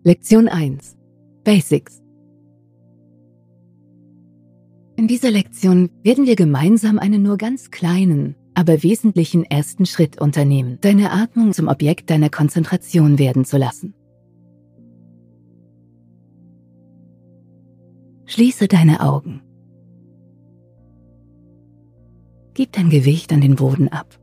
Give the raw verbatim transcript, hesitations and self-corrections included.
Lektion eins. Basics. In dieser Lektion werden wir gemeinsam einen nur ganz kleinen, aber wesentlichen ersten Schritt unternehmen, deine Atmung zum Objekt deiner Konzentration werden zu lassen. Schließe deine Augen. Gib dein Gewicht an den Boden ab.